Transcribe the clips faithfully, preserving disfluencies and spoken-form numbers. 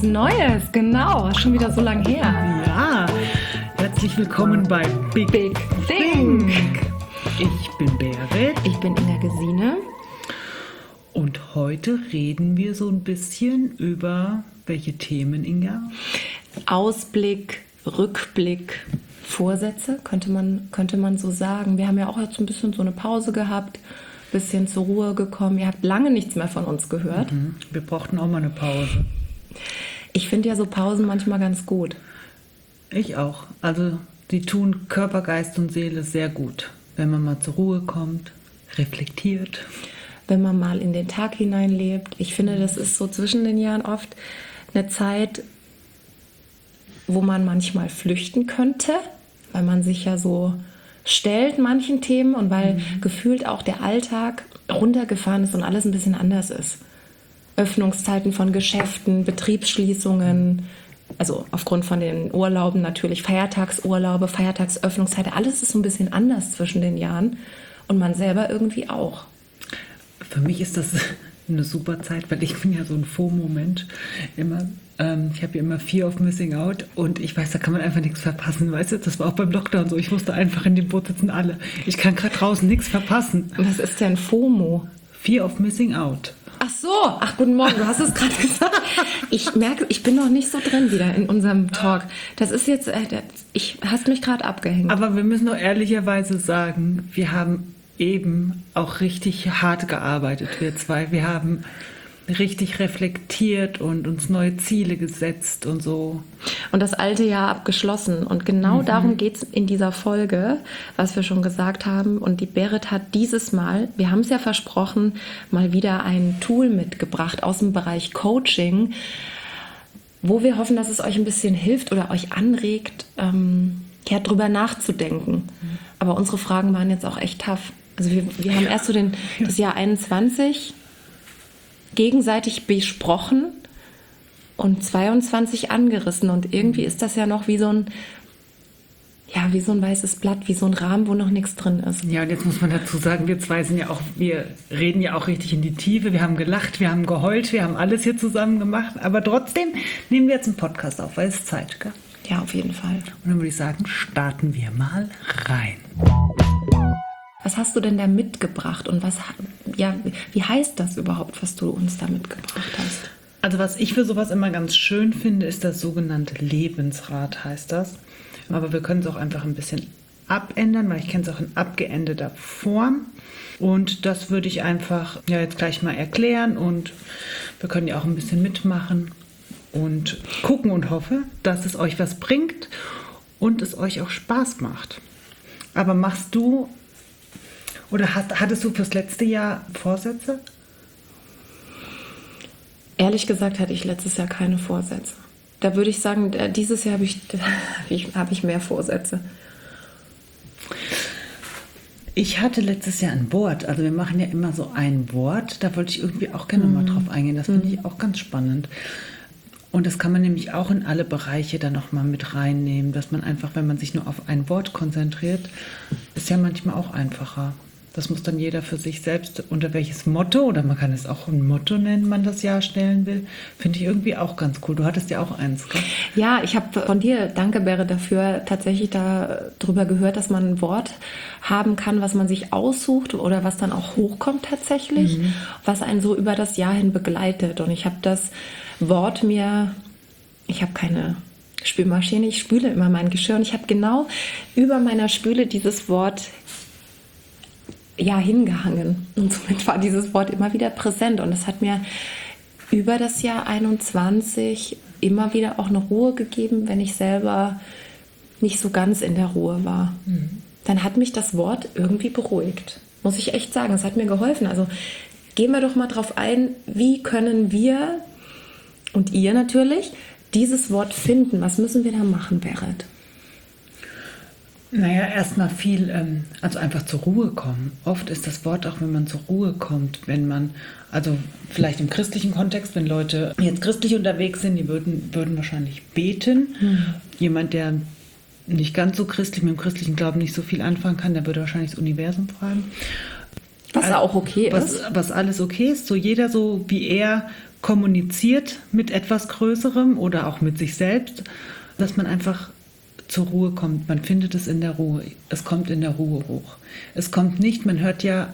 Neues, genau. Schon wieder so lange her. Ja, herzlich willkommen bei Big, Big Think. Ich bin Berit. Ich bin Inga Gesine. Und heute reden wir so ein bisschen über welche Themen, Inga? Ausblick, Rückblick, Vorsätze, könnte man, könnte man so sagen. Wir haben ja auch jetzt ein bisschen so eine Pause gehabt, ein bisschen zur Ruhe gekommen. Ihr habt lange nichts mehr von uns gehört. Mhm. Wir brauchten auch mal eine Pause. Ich finde ja so Pausen manchmal ganz gut. Ich auch. Also die tun Körper, Geist und Seele sehr gut, wenn man mal zur Ruhe kommt, reflektiert. Wenn man mal in den Tag hineinlebt. Ich finde, das ist so zwischen den Jahren oft eine Zeit, wo man manchmal flüchten könnte, weil man sich ja so stellt manchen Themen und weil mhm. gefühlt auch der Alltag runtergefahren ist und alles ein bisschen anders ist. Öffnungszeiten von Geschäften, Betriebsschließungen, also aufgrund von den Urlauben natürlich, Feiertagsurlaube, Feiertagsöffnungszeiten, alles ist so ein bisschen anders zwischen den Jahren und man selber irgendwie auch. Für mich ist das eine super Zeit, weil ich bin ja so ein FOMO-Mensch. Immer, ähm, ich habe ja immer Fear of Missing Out und ich weiß, da kann man einfach nichts verpassen. Weißt du, das war auch beim Lockdown so. Ich musste einfach in dem Boot sitzen, alle. Ich kann gerade draußen nichts verpassen. Was ist denn FOMO? Fear of Missing Out. Ach so, ach guten Morgen, du hast es gerade gesagt. Ich merke, ich bin noch nicht so drin wieder in unserem Talk. Das ist jetzt, äh, ich hast mich gerade abgehängt. Aber wir müssen doch ehrlicherweise sagen, wir haben eben auch richtig hart gearbeitet, wir zwei. Wir haben richtig reflektiert und uns neue Ziele gesetzt und so. Und das alte Jahr abgeschlossen. Und genau mhm. darum geht es in dieser Folge, was wir schon gesagt haben. Und die Berit hat dieses Mal, wir haben es ja versprochen, mal wieder ein Tool mitgebracht aus dem Bereich Coaching, wo wir hoffen, dass es euch ein bisschen hilft oder euch anregt, ähm, ja, drüber nachzudenken. Mhm. Aber unsere Fragen waren jetzt auch echt tough. Also wir, wir haben erst so den, das Jahr einundzwanzig gegenseitig besprochen und zweiundzwanzig angerissen. Und irgendwie ist das ja noch wie so ein, ja, wie so ein weißes Blatt, wie so ein Rahmen, wo noch nichts drin ist. Ja, und jetzt muss man dazu sagen, wir zwei sind ja auch, wir reden ja auch richtig in die Tiefe. Wir haben gelacht, wir haben geheult, wir haben alles hier zusammen gemacht. Aber trotzdem nehmen wir jetzt einen Podcast auf, weil es Zeit, gell? Ja, auf jeden Fall. Und dann würde ich sagen, starten wir mal rein. Was hast du denn da mitgebracht und was, ja, wie heißt das überhaupt, was du uns da mitgebracht hast? Also was ich für sowas immer ganz schön finde, ist das sogenannte Lebensrad, heißt das. Aber wir können es auch einfach ein bisschen abändern, weil ich kenne es auch in abgeänderter Form. Und das würde ich einfach ja jetzt gleich mal erklären und wir können ja auch ein bisschen mitmachen und gucken und hoffe, dass es euch was bringt und es euch auch Spaß macht. Aber machst du oder hast, hattest du fürs letzte Jahr Vorsätze? Ehrlich gesagt hatte ich letztes Jahr keine Vorsätze. Da würde ich sagen, dieses Jahr habe ich, habe ich mehr Vorsätze. Ich hatte letztes Jahr ein Wort. Also wir machen ja immer so ein Wort. Da wollte ich irgendwie auch gerne mhm. mal drauf eingehen. Das finde ich auch ganz spannend. Und das kann man nämlich auch in alle Bereiche dann nochmal mit reinnehmen, dass man einfach, wenn man sich nur auf ein Wort konzentriert, ist ja manchmal auch einfacher. Das muss dann jeder für sich selbst, unter welches Motto, oder man kann es auch ein Motto nennen, man das Jahr stellen will, finde ich irgendwie auch ganz cool. Du hattest ja auch eins, gell? Ja, ich habe von dir, danke Berit, dafür tatsächlich darüber gehört, dass man ein Wort haben kann, was man sich aussucht oder was dann auch hochkommt tatsächlich, mhm. was einen so über das Jahr hin begleitet. Und ich habe das Wort mir, ich habe keine Spülmaschine, ich spüle immer mein Geschirr und ich habe genau über meiner Spüle dieses Wort ja hingehangen. Und somit war dieses Wort immer wieder präsent. Und es hat mir über das Jahr einundzwanzig immer wieder auch eine Ruhe gegeben, wenn ich selber nicht so ganz in der Ruhe war. Mhm. Dann hat mich das Wort irgendwie beruhigt. Muss ich echt sagen, es hat mir geholfen. Also gehen wir doch mal drauf ein, wie können wir und ihr natürlich dieses Wort finden? Was müssen wir da machen, Berit? Naja, erstmal viel, ähm, also einfach zur Ruhe kommen. Oft ist das Wort auch, wenn man zur Ruhe kommt, wenn man, also vielleicht im christlichen Kontext, wenn Leute jetzt christlich unterwegs sind, die würden, würden wahrscheinlich beten. Mhm. Jemand, der nicht ganz so christlich, mit dem christlichen Glauben nicht so viel anfangen kann, der würde wahrscheinlich das Universum fragen. Was also, auch okay was, ist. Was alles okay ist. So jeder so, wie er kommuniziert mit etwas Größerem oder auch mit sich selbst, dass man einfach zur Ruhe kommt. Man findet es in der Ruhe. Es kommt in der Ruhe hoch. Es kommt nicht, man hört ja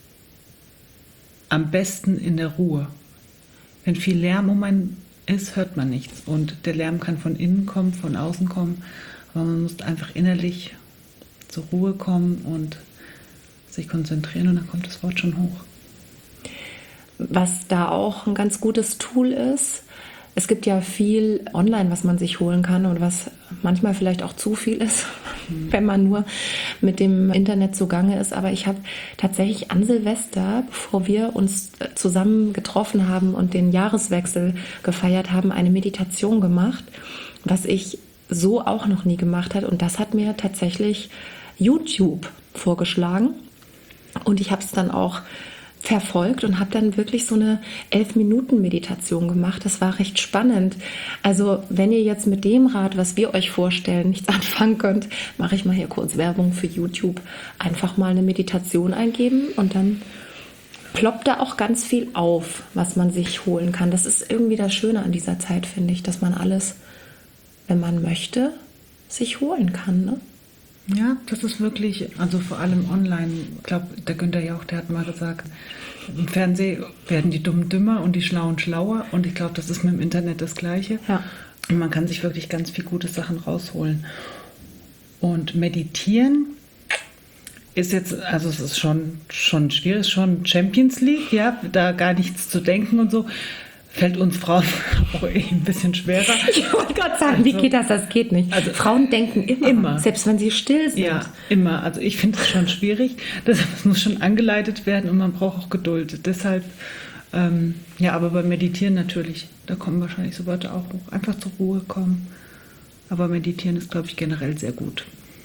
am besten in der Ruhe. Wenn viel Lärm um einen ist, hört man nichts. Und der Lärm kann von innen kommen, von außen kommen. Aber man muss einfach innerlich zur Ruhe kommen und sich konzentrieren und dann kommt das Wort schon hoch. Was da auch ein ganz gutes Tool ist, es gibt ja viel online, was man sich holen kann und was manchmal vielleicht auch zu viel ist, mhm. wenn man nur mit dem Internet zugange ist. Aber ich habe tatsächlich an Silvester, bevor wir uns zusammen getroffen haben und den Jahreswechsel gefeiert haben, eine Meditation gemacht, was ich so auch noch nie gemacht habe. Und das hat mir tatsächlich YouTube vorgeschlagen. Und ich habe es dann auch verfolgt und habe dann wirklich so eine elf-Minuten-Meditation gemacht. Das war recht spannend. Also wenn ihr jetzt mit dem Rat, was wir euch vorstellen, nichts anfangen könnt, mache ich mal hier kurz Werbung für YouTube. Einfach mal eine Meditation eingeben und dann ploppt da auch ganz viel auf, was man sich holen kann. Das ist irgendwie das Schöne an dieser Zeit, finde ich, dass man alles, wenn man möchte, sich holen kann, ne? Ja, das ist wirklich, also vor allem online, ich glaube, der Günther Jauch, der hat mal gesagt, im Fernsehen werden die Dummen dümmer und die Schlauen schlauer und ich glaube, das ist mit dem Internet das Gleiche. Ja. Und man kann sich wirklich ganz viele gute Sachen rausholen. Und meditieren ist jetzt, also es ist schon, schon schwierig, schon Champions League, ja, da gar nichts zu denken und so. Fällt uns Frauen auch eh ein bisschen schwerer. Ich wollte gerade sagen, also, wie geht das? Das geht nicht. Also Frauen denken immer, immer, selbst wenn sie still sind. Ja, immer. Also ich finde es schon schwierig. Das muss schon angeleitet werden und man braucht auch Geduld. Deshalb, ähm, ja, aber beim Meditieren natürlich, da kommen wahrscheinlich so Wörter auch hoch. Einfach zur Ruhe kommen. Aber Meditieren ist, glaube ich, generell sehr gut.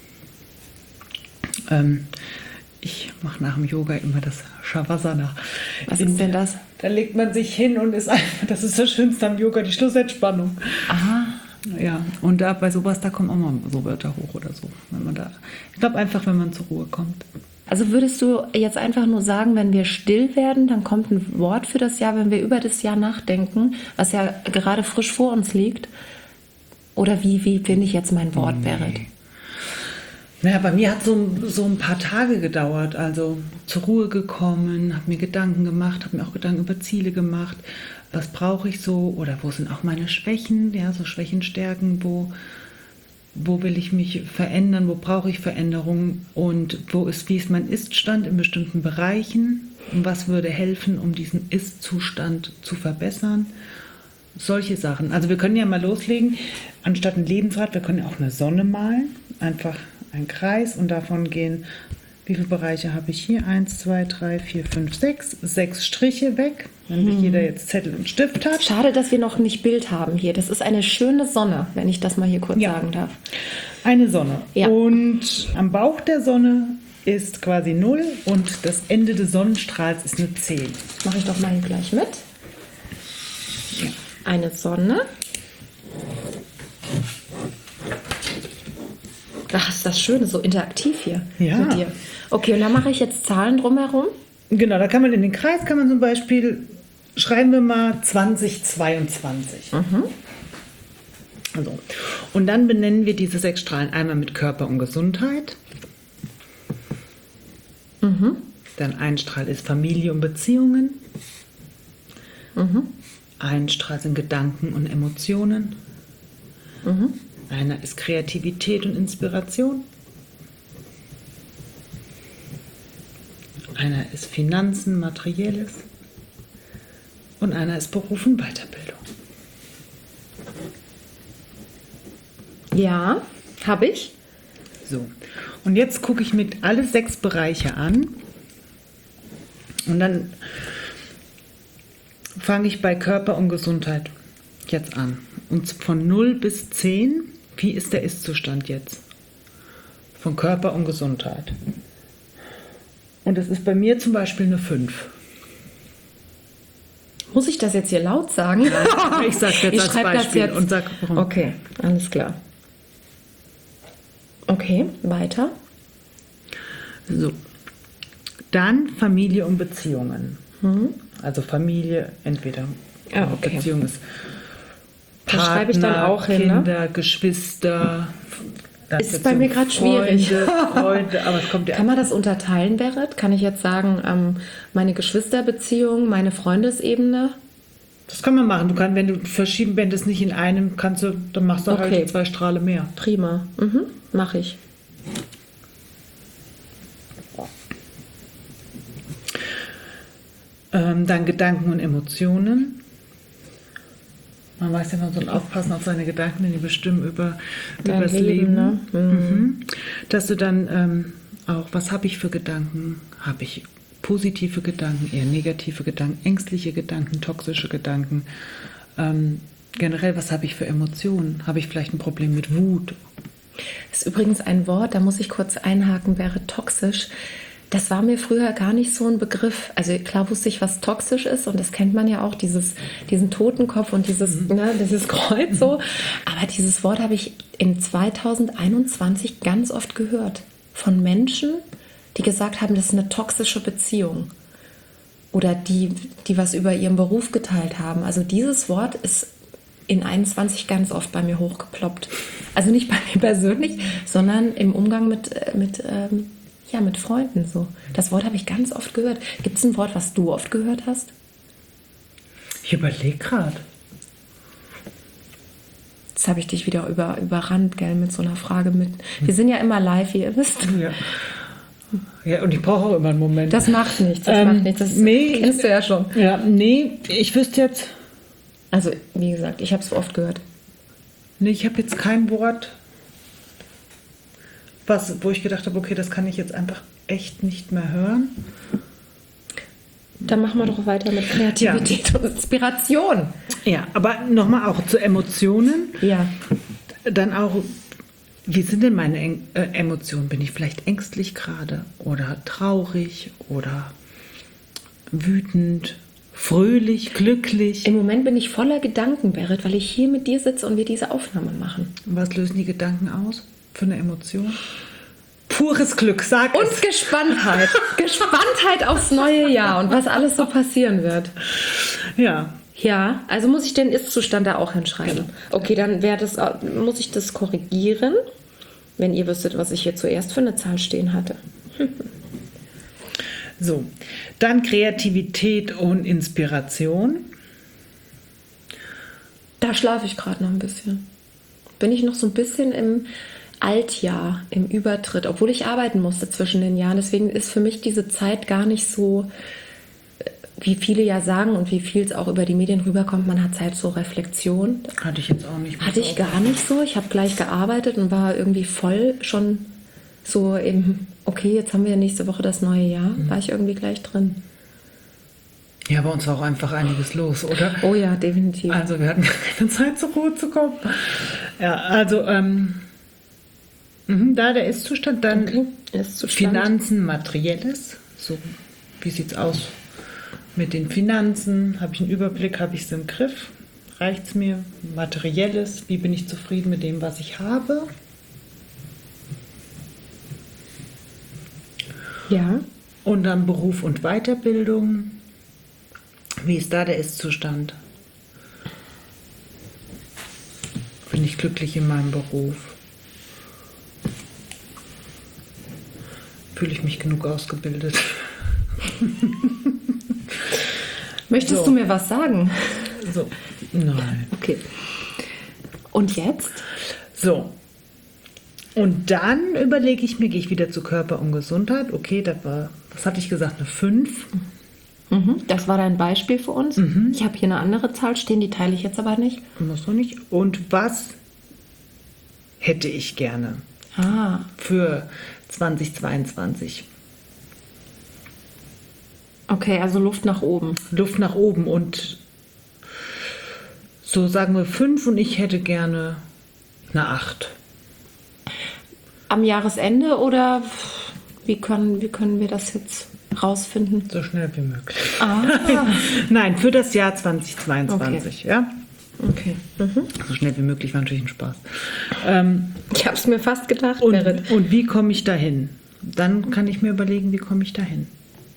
Ähm, Ich mache nach dem Yoga immer das Shavasana. Was ist denn das? Da legt man sich hin und ist einfach, das ist das Schönste am Yoga, die Schlussentspannung. Aha. Ja, und da bei sowas, da kommen auch mal so Wörter hoch oder so. Wenn man da, ich glaube einfach, wenn man zur Ruhe kommt. Also würdest du jetzt einfach nur sagen, wenn wir still werden, dann kommt ein Wort für das Jahr, wenn wir über das Jahr nachdenken, was ja gerade frisch vor uns liegt? Oder wie, wie finde ich jetzt mein Wort, Berit? Nee. Naja, bei mir hat so, so ein paar Tage gedauert, also zur Ruhe gekommen, habe mir Gedanken gemacht, habe mir auch Gedanken über Ziele gemacht, was brauche ich so oder wo sind auch meine Schwächen, ja, so Schwächen, Stärken, wo, wo will ich mich verändern, wo brauche ich Veränderungen und wo ist, wie ist mein Ist-Stand in bestimmten Bereichen und was würde helfen, um diesen Ist-Zustand zu verbessern. Solche Sachen. Also wir können ja mal loslegen, anstatt ein Lebensrad, wir können ja auch eine Sonne malen, einfach ein Kreis und davon gehen, wie viele Bereiche habe ich hier? Eins, zwei, drei, vier, fünf, sechs. Sechs Striche weg, wenn nicht jeder jetzt Zettel und Stift hat. Schade, dass wir noch nicht Bild haben hier. Das ist eine schöne Sonne, wenn ich das mal hier kurz ja. sagen darf. Eine Sonne. Ja. Und am Bauch der Sonne ist quasi null und das Ende des Sonnenstrahls ist eine zehn. Mache ich doch mal hier gleich mit. Ja. Eine Sonne. Ach, ist das schön, so interaktiv hier ja. mit dir. Okay, und dann mache ich jetzt Zahlen drumherum. Genau, da kann man in den Kreis, kann man zum Beispiel, schreiben wir mal zwanzig zweiundzwanzig. Mhm. Also, und dann benennen wir diese sechs Strahlen einmal mit Körper und Gesundheit. Mhm. Dann ein Strahl ist Familie und Beziehungen. Mhm. Ein Strahl sind Gedanken und Emotionen. Mhm. Einer ist Kreativität und Inspiration. Einer ist Finanzen, Materielles. Und einer ist Beruf und Weiterbildung. Ja, habe ich. So, und jetzt gucke ich mir alle sechs Bereiche an. Und dann fange ich bei Körper und Gesundheit jetzt an. Und von null bis zehn, wie ist der Ist-Zustand jetzt? Von Körper und Gesundheit. Und das ist bei mir zum Beispiel eine fünf. Muss ich das jetzt hier laut sagen? Ja, ich sage jetzt ich als schreibe Beispiel das jetzt. und sag warum. Okay, alles klar. Okay, weiter. So. Dann Familie und Beziehungen. Mhm. Also Familie, entweder ah, okay. Beziehung ist Partner, das schreibe ich dann auch hin, Kinder, ne? Geschwister. Das ist bei mir gerade schwierig. Freunde, aber es kommt ja. Kann man das unterteilen, Berit? Kann ich jetzt sagen, ähm, meine Geschwisterbeziehung, meine Freundesebene? Das kann man machen. Du kannst, wenn du verschieben, wenn das nicht in einem, kannst du, dann machst du okay. halt zwei Strahle mehr. Prima. Mhm. Mache ich. Ähm, dann Gedanken und Emotionen. Man weiß ja, man soll aufpassen auf seine Gedanken, denn die bestimmen über, über das Leben. Leben. Ne? Mhm. Mhm. Dass du dann ähm, auch, was habe ich für Gedanken? Habe ich positive Gedanken, eher negative Gedanken, ängstliche Gedanken, toxische Gedanken? Ähm, generell, was habe ich für Emotionen? Habe ich vielleicht ein Problem mit Wut? Das ist übrigens ein Wort, da muss ich kurz einhaken, wäre toxisch. Das war mir früher gar nicht so ein Begriff. Also klar wusste ich, was toxisch ist und das kennt man ja auch, dieses, diesen Totenkopf und dieses, mhm. ne, dieses Kreuz so. Aber dieses Wort habe ich in zweitausendeinundzwanzig ganz oft gehört von Menschen, die gesagt haben, das ist eine toxische Beziehung oder die, die was über ihren Beruf geteilt haben. Also dieses Wort ist in einundzwanzig ganz oft bei mir hochgeploppt. Also nicht bei mir persönlich, sondern im Umgang mit, mit ähm, ja, mit Freunden so. Das Wort habe ich ganz oft gehört. Gibt es ein Wort, was du oft gehört hast? Ich überlege gerade. Jetzt habe ich dich wieder über, überrannt, gell, mit so einer Frage mit. Wir sind ja immer live, wie ihr wisst. Ja, ja und ich brauche auch immer einen Moment. Das macht nichts, das ähm, macht nichts. Das nee, kennst du ja schon. Ja, nee, ich wüsste jetzt... Also, wie gesagt, ich habe es oft gehört. Nee, ich habe jetzt kein Wort... Was, wo ich gedacht habe, okay, das kann ich jetzt einfach echt nicht mehr hören. Dann machen wir doch weiter mit Kreativität ja. und Inspiration. Ja, aber nochmal auch zu Emotionen. Ja. Dann auch, wie sind denn meine äh, Emotionen? Bin ich vielleicht ängstlich gerade oder traurig oder wütend, fröhlich, glücklich? Im Moment bin ich voller Gedanken, Berit, weil ich hier mit dir sitze und wir diese Aufnahme machen. Und was lösen die Gedanken aus? Für eine Emotion? Pures Glück, sag und es. Und Gespanntheit. Gespanntheit aufs neue Jahr und was alles so passieren wird. Ja. Ja, also muss ich den Ist-Zustand da auch hinschreiben. Genau. Okay, dann wäre das, muss ich das korrigieren, wenn ihr wüsstet, was ich hier zuerst für eine Zahl stehen hatte. So, dann Kreativität und Inspiration. Da schlafe ich gerade noch ein bisschen. Bin ich noch so ein bisschen im Altjahr, im Übertritt, obwohl ich arbeiten musste zwischen den Jahren. Deswegen ist für mich diese Zeit gar nicht so, wie viele ja sagen und wie viel es auch über die Medien rüberkommt, man hat Zeit zur Reflexion. Hatte ich jetzt auch nicht. Hatte ich gar nicht so. Ich habe gleich gearbeitet und war irgendwie voll schon so im, okay, jetzt haben wir ja nächste Woche das neue Jahr, mhm. war ich irgendwie gleich drin. Ja, bei uns war auch einfach einiges los, oder? Oh ja, definitiv. Also wir hatten keine Zeit, zur Ruhe zu kommen. Ja, also ähm, da der Ist-Zustand, dann okay. Ist-Zustand. Finanzen, Materielles. So, wie sieht es aus mit den Finanzen? Habe ich einen Überblick? Habe ich es im Griff? Reicht es mir? Materielles, wie bin ich zufrieden mit dem, was ich habe? Ja. Und dann Beruf und Weiterbildung. Wie ist da der Ist-Zustand? Bin ich glücklich in meinem Beruf? Fühle ich mich genug ausgebildet? Möchtest so. du mir was sagen? So, nein. Okay. Und jetzt? So. Und dann überlege ich mir, gehe ich wieder zu Körper und Gesundheit. Okay, das war, was hatte ich gesagt, eine fünf. Mhm, das war dein Beispiel für uns. Mhm. Ich habe hier eine andere Zahl stehen, die teile ich jetzt aber nicht. Muss doch nicht. Und was hätte ich gerne ah. für zweitausendzweiundzwanzig? Okay, also Luft nach oben. Luft nach oben und so sagen wir fünf und ich hätte gerne eine acht. Am Jahresende oder wie können, wie können wir das jetzt rausfinden? So schnell wie möglich. Ah. Nein, für das Jahr zweitausendzweiundzwanzig, okay. ja. Okay. Mhm. So schnell wie möglich war natürlich ein Spaß. Ähm, ich habe es mir fast gedacht, und, Berit. Und wie komme ich dahin? Dann kann ich mir überlegen, wie komme ich dahin?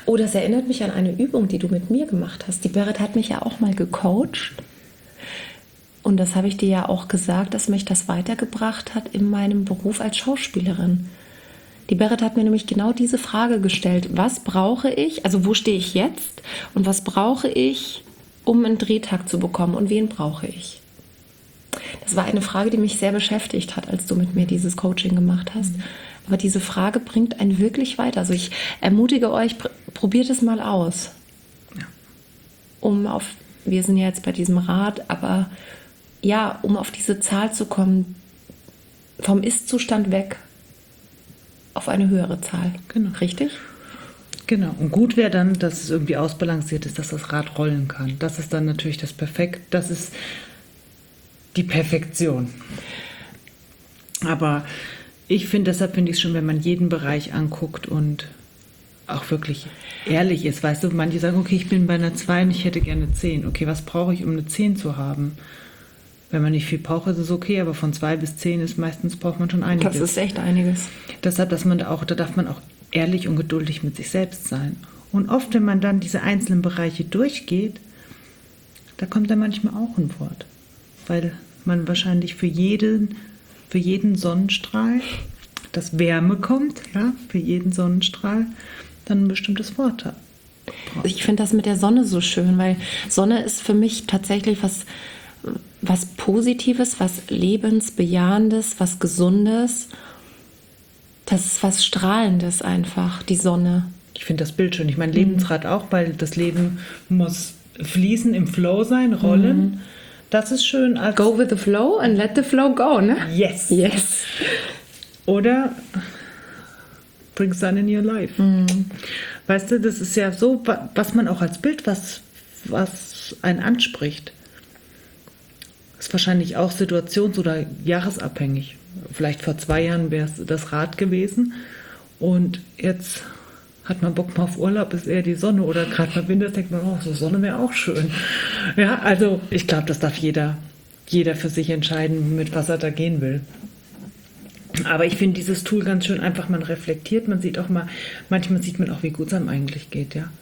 Oh, das erinnert mich an eine Übung, die du mit mir gemacht hast. Die Berit hat mich ja auch mal gecoacht. Und das habe ich dir ja auch gesagt, dass mich das weitergebracht hat in meinem Beruf als Schauspielerin. Die Berit hat mir nämlich genau diese Frage gestellt. Was brauche ich, also wo stehe ich jetzt und was brauche ich, um einen Drehtag zu bekommen und wen brauche ich? Das war eine Frage, die mich sehr beschäftigt hat, als du mit mir dieses Coaching gemacht hast. Mhm. Aber diese Frage bringt einen wirklich weiter. Also ich ermutige euch, pr- probiert es mal aus. Ja. Um auf, wir sind ja jetzt bei diesem Rad, aber ja, um auf diese Zahl zu kommen, vom Ist-Zustand weg auf eine höhere Zahl. Genau. Richtig? Genau. Und gut wäre dann, dass es irgendwie ausbalanciert ist, dass das Rad rollen kann. Das ist dann natürlich das Perfekt, das ist die Perfektion. Aber ich finde, deshalb finde ich es schon, wenn man jeden Bereich anguckt und auch wirklich ehrlich ist. Weißt du, manche sagen, okay, ich bin bei einer zwei und ich hätte gerne zehn. Okay, was brauche ich, um eine zehn zu haben? Wenn man nicht viel braucht, ist es okay, aber von zwei bis zehn ist meistens, braucht man schon einiges. Das ist echt einiges. Deshalb, dass man da auch, da darf man auch ehrlich und geduldig mit sich selbst sein. Und oft, wenn man dann diese einzelnen Bereiche durchgeht, da kommt dann manchmal auch ein Wort. Weil man wahrscheinlich für jeden, für jeden Sonnenstrahl, das Wärme kommt, ja, für jeden Sonnenstrahl, dann ein bestimmtes Wort hat. Ich finde das mit der Sonne so schön, weil Sonne ist für mich tatsächlich was, was Positives, was Lebensbejahendes, was Gesundes. Das ist was Strahlendes einfach, die Sonne. Ich finde das Bild schön. Ich meine, Lebensrad auch, weil das Leben muss fließen, im Flow sein, rollen. Mhm. Das ist schön. Als go with the flow and let the flow go, ne? Yes. Yes. Oder bring sun in your life. Mhm. Weißt du, das ist ja so, was man auch als Bild, was, was einen anspricht. Ist wahrscheinlich auch situations- oder jahresabhängig. Vielleicht vor zwei Jahren wäre es das Rad gewesen und jetzt hat man Bock mal auf Urlaub, ist eher die Sonne oder gerade mal Winter, denkt man, oh, so Sonne wäre auch schön. Ja, also ich glaube, das darf jeder, jeder für sich entscheiden, mit was er da gehen will. Aber ich finde dieses Tool ganz schön, einfach man reflektiert, man sieht auch mal, manchmal sieht man auch, wie gut es einem eigentlich geht, ja.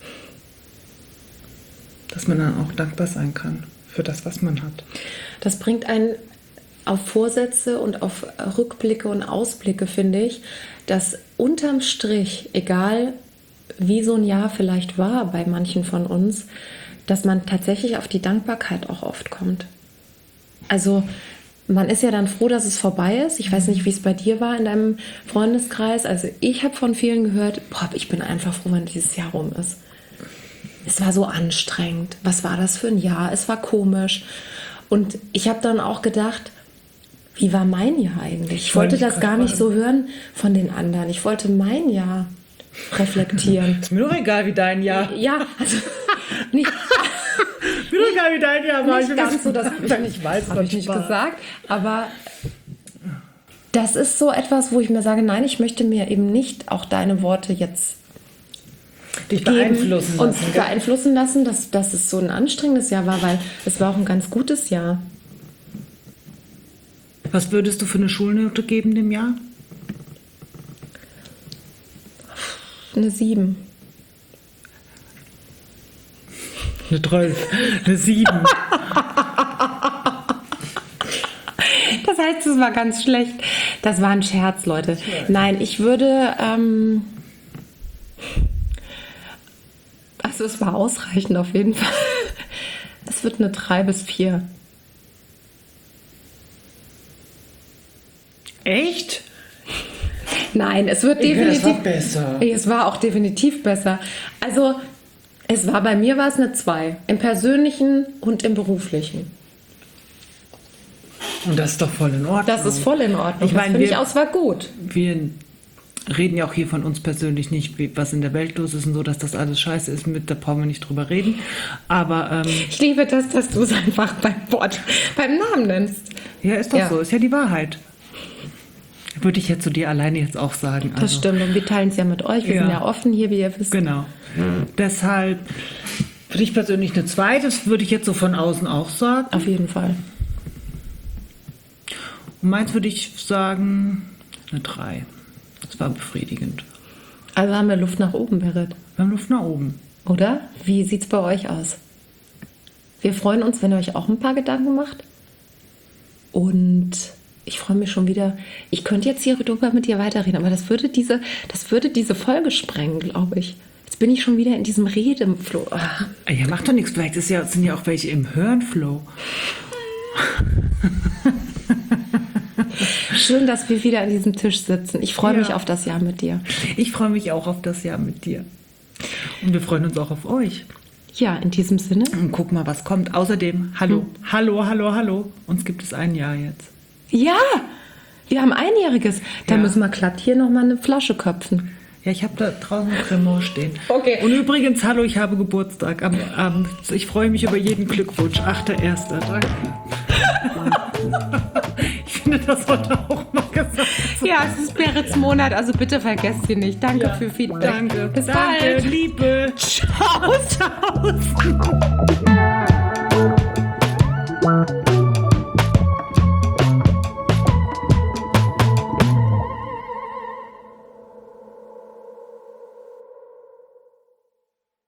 Dass man dann auch dankbar sein kann für das, was man hat. Das bringt einen auf Vorsätze und auf Rückblicke und Ausblicke, finde ich, dass unterm Strich, egal wie so ein Jahr vielleicht war bei manchen von uns, dass man tatsächlich auf die Dankbarkeit auch oft kommt. Also man ist ja dann froh, dass es vorbei ist. Ich weiß nicht, wie es bei dir war in deinem Freundeskreis. Also ich habe von vielen gehört, boah, ich bin einfach froh, wenn dieses Jahr rum ist. Es war so anstrengend. Was war das für ein Jahr? Es war komisch. Und ich habe dann auch gedacht, wie war mein Jahr eigentlich? Ich wollte das gar nicht so hören von den anderen. Ich wollte mein Jahr reflektieren. Ist mir doch egal, wie dein Jahr. Ja, also nicht, mir doch egal, wie dein Jahr war. nicht ganz so, das habe ich nicht, weiß, habe ich nicht gesagt. Aber das ist so etwas, wo ich mir sage, nein, ich möchte mir eben nicht auch deine Worte jetzt dich beeinflussen und lassen. Und beeinflussen lassen, dass, dass es so ein anstrengendes Jahr war, weil es war auch ein ganz gutes Jahr. Was würdest du für eine Schulnote geben dem Jahr? Eine sieben. Eine zwölf. Eine sieben. Das heißt, es war ganz schlecht. Das war ein Scherz, Leute. Nein, ich würde... Ähm, also es war ausreichend auf jeden Fall. Es wird eine drei bis vier. Echt? Nein, es wird ich definitiv... Es war besser. Es war auch definitiv besser. Also es war, bei mir war es eine zwei. Im Persönlichen und im Beruflichen. Und das ist doch voll in Ordnung. Das ist voll in Ordnung. Ich meine, das finde ich auch, war gut. Wir reden ja auch hier von uns persönlich nicht, wie, was in der Welt los ist und so, dass das alles scheiße ist, mit, da brauchen wir nicht drüber reden. Aber ähm, ich liebe das, dass du es einfach beim Wort, beim Namen nennst. Ja, ist doch ja. so, ist ja die Wahrheit. Würde ich jetzt zu dir alleine jetzt auch sagen. Also. Das stimmt, und wir teilen es ja mit euch, wir ja. sind ja offen hier, wie ihr wisst. Genau. Mhm. Deshalb für dich persönlich eine zwei, das würde ich jetzt so von außen auch sagen. Auf jeden Fall. Und meins würde ich sagen, eine drei. Das war befriedigend. Also haben wir Luft nach oben, Berit. Wir haben Luft nach oben. Oder? Wie sieht's bei euch aus? Wir freuen uns, wenn ihr euch auch ein paar Gedanken macht. Und ich freue mich schon wieder. Ich könnte jetzt hier drüber mit dir weiterreden, aber das würde diese, das würde diese Folge sprengen, glaube ich. Jetzt bin ich schon wieder in diesem Redeflow. Ach. Ja, macht doch nichts. Vielleicht ist ja, sind ja auch welche im Hörenflow. Schön, dass wir wieder an diesem Tisch sitzen. Ich freue Ja. mich auf das Jahr mit dir. Ich freue mich auch auf das Jahr mit dir. Und wir freuen uns auch auf euch. Ja, in diesem Sinne. Und guck mal, was kommt. Außerdem, hallo, hallo, hallo, hallo. Uns gibt es ein Jahr jetzt. Ja, wir haben Einjähriges. Da Ja. müssen wir glatt hier nochmal eine Flasche köpfen. Ja, ich habe da draußen ein Cremant stehen. Okay. Und übrigens, hallo, ich habe Geburtstag am Abend. Ich freue mich über jeden Glückwunsch. achter erster Danke. Ich finde, das sollte auch mal gesagt sein. Ja, es ist Berits Monat, also bitte vergesst sie nicht. Danke Ja, für Feedback. Danke. Bis Danke, bald. Liebe. Ciao. Ciao.